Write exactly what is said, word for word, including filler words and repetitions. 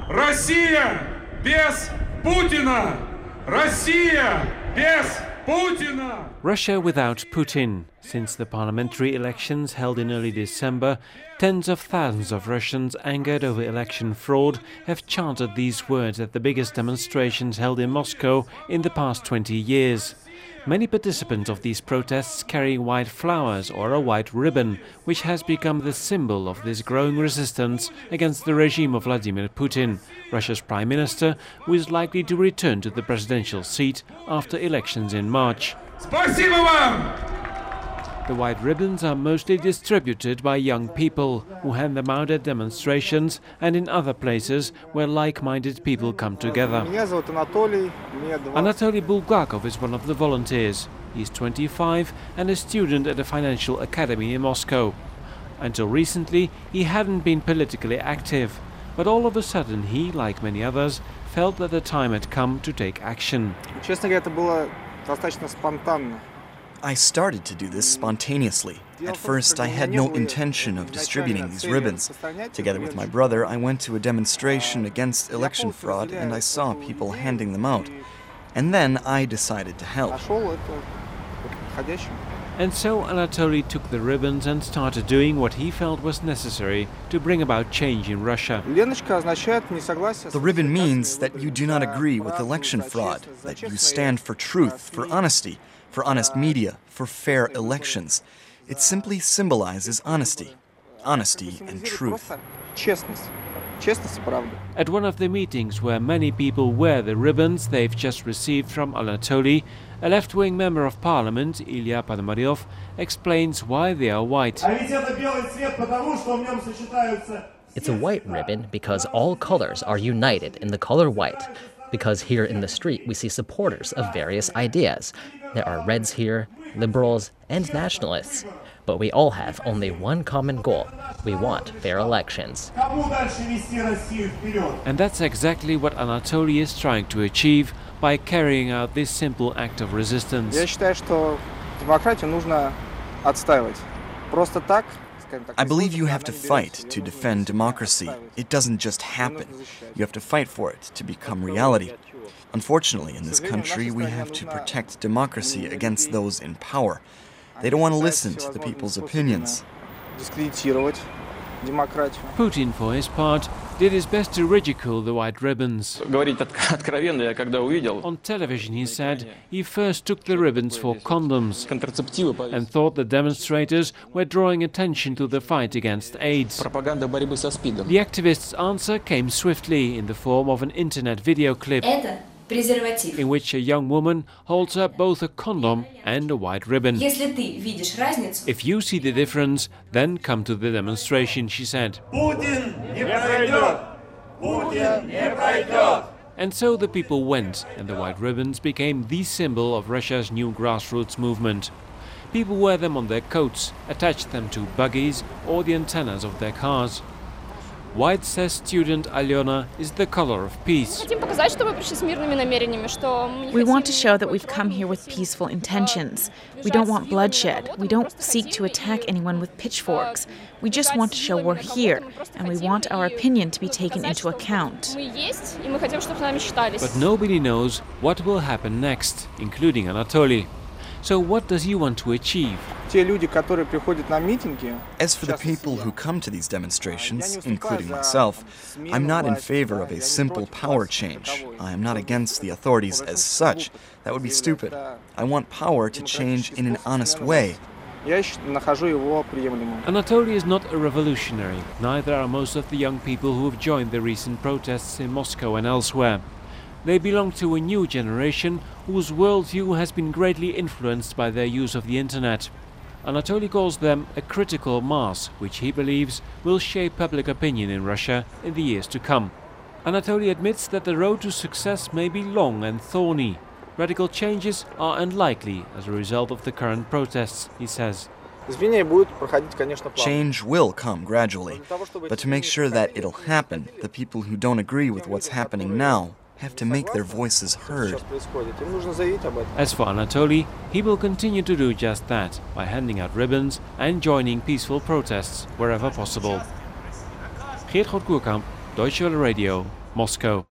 Россия без Путина! Россия без Putin! Russia without Putin. Since the parliamentary elections held in early December, tens of thousands of Russians angered over election fraud have chanted these words at the biggest demonstrations held in Moscow in the past twenty years. Many participants of these protests carry white flowers or a white ribbon, which has become the symbol of this growing resistance against the regime of Vladimir Putin, Russia's prime minister, who is likely to return to the presidential seat after elections in March. Спасибо вам! The white ribbons are mostly distributed by young people, who hand them out at demonstrations and in other places where like-minded people come together. Anatoly Bulgakov is one of the volunteers. He's twenty-five and a student at a financial academy in Moscow. Until recently, he hadn't been politically active, but all of a sudden he, like many others, felt that the time had come to take action. I started to do this spontaneously. At first, I had no intention of distributing these ribbons. Together with my brother, I went to a demonstration against election fraud and I saw people handing them out. And then I decided to help. And so Anatoly took the ribbons and started doing what he felt was necessary to bring about change in Russia. The ribbon means that you do not agree with election fraud, that you stand for truth, for honesty, for honest media, for fair elections. It simply symbolizes honesty. Honesty and truth. At one of the meetings where many people wear the ribbons they've just received from Anatoly, a left-wing member of parliament, Ilya Ponomaryov, explains why they are white. It's a white ribbon because all colors are united in the color white. Because here in the street we see supporters of various ideas. There are Reds here, liberals, and nationalists. But we all have only one common goal. We want fair elections. And that's exactly what Anatoly is trying to achieve by carrying out this simple act of resistance. I believe you have to fight to defend democracy. It doesn't just happen. You have to fight for it to become reality. Unfortunately, in this country, we have to protect democracy against those in power. They don't want to listen to the people's opinions. Putin, for his part, did his best to ridicule the white ribbons. On television, he said he first took the ribbons for condoms and thought the demonstrators were drawing attention to the fight against AIDS. The activists' answer came swiftly in the form of an internet video clip in which a young woman holds up both a condom and a white ribbon. If you see the difference, then come to the demonstration, she said. And so the people went, and the white ribbons became the symbol of Russia's new grassroots movement. People wear them on their coats, attach them to buggies or the antennas of their cars. White, says student Alyona, is the color of peace. We want to show that we've come here with peaceful intentions. We don't want bloodshed. We don't seek to attack anyone with pitchforks. We just want to show we're here, and we want our opinion to be taken into account. But nobody knows what will happen next, including Anatoly. So what does he want to achieve? As for the people who come to these demonstrations, including myself, I'm not in favor of a simple power change. I am not against the authorities as such. That would be stupid. I want power to change in an honest way. Anatoly is not a revolutionary. Neither are most of the young people who have joined the recent protests in Moscow and elsewhere. They belong to a new generation whose worldview has been greatly influenced by their use of the internet. Anatoly calls them a critical mass, which he believes will shape public opinion in Russia in the years to come. Anatoly admits that the road to success may be long and thorny. Radical changes are unlikely as a result of the current protests, he says. Change will come gradually, but to make sure that it'll happen, the people who don't agree with what's happening now have to make their voices heard. As for Anatoly, he will continue to do just that by handing out ribbons and joining peaceful protests wherever possible. Geert Groot-Koerkamp, Deutsche Welle Radio, Moscow.